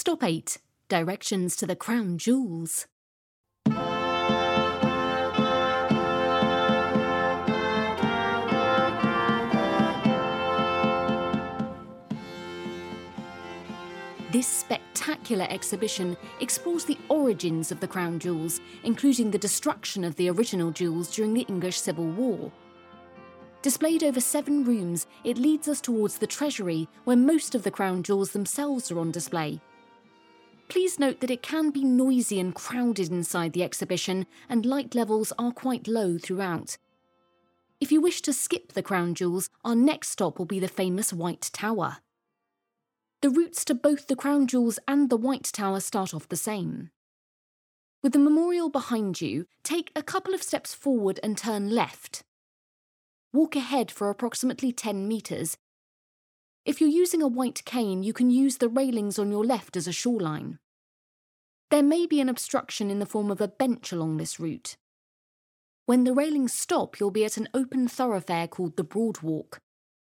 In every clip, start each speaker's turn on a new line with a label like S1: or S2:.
S1: Stop 8. Directions to the Crown Jewels. This spectacular exhibition explores the origins of the Crown Jewels, including the destruction of the original jewels during the English Civil War. Displayed over 7 rooms, it leads us towards the treasury, where most of the Crown Jewels themselves are on display. Please note that it can be noisy and crowded inside the exhibition, and light levels are quite low throughout. If you wish to skip the Crown Jewels, our next stop will be the famous White Tower. The routes to both the Crown Jewels and the White Tower start off the same. With the memorial behind you, take a couple of steps forward and turn left. Walk ahead for approximately 10 metres. If you're using a white cane, you can use the railings on your left as a shoreline. There may be an obstruction in the form of a bench along this route. When the railings stop, you'll be at an open thoroughfare called the Broad Walk.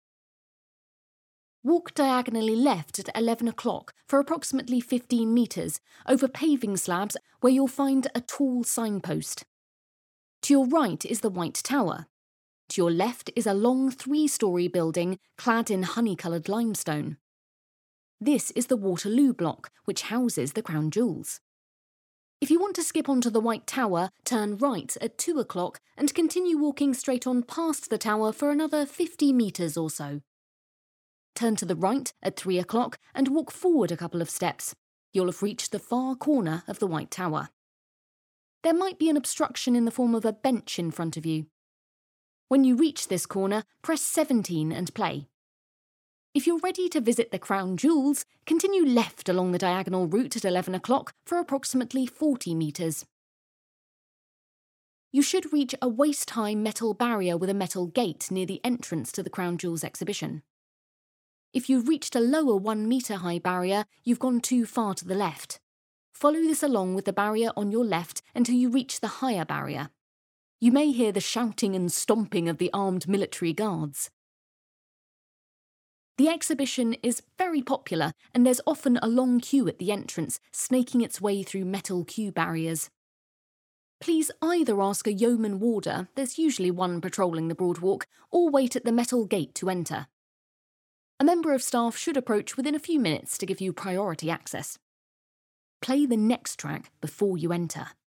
S1: Walk diagonally left at 11 o'clock for approximately 15 metres over paving slabs where you'll find a tall signpost. To your right is the White Tower. To your left is a long 3-storey building clad in honey-coloured limestone. This is the Waterloo Block, which houses the Crown Jewels. If you want to skip onto the White Tower, turn right at 2 o'clock and continue walking straight on past the tower for another 50 metres or so. Turn to the right at 3 o'clock and walk forward a couple of steps. You'll have reached the far corner of the White Tower. There might be an obstruction in the form of a bench in front of you. When you reach this corner, press 17 and play. If you're ready to visit the Crown Jewels, continue left along the diagonal route at 11 o'clock for approximately 40 metres. You should reach a waist-high metal barrier with a metal gate near the entrance to the Crown Jewels exhibition. If you've reached a lower 1-metre-high barrier, you've gone too far to the left. Follow this along with the barrier on your left until you reach the higher barrier. You may hear the shouting and stomping of the armed military guards. The exhibition is very popular, and there's often a long queue at the entrance, snaking its way through metal queue barriers. Please either ask a yeoman warder, there's usually one patrolling the Broad Walk, or wait at the metal gate to enter. A member of staff should approach within a few minutes to give you priority access. Play the next track before you enter.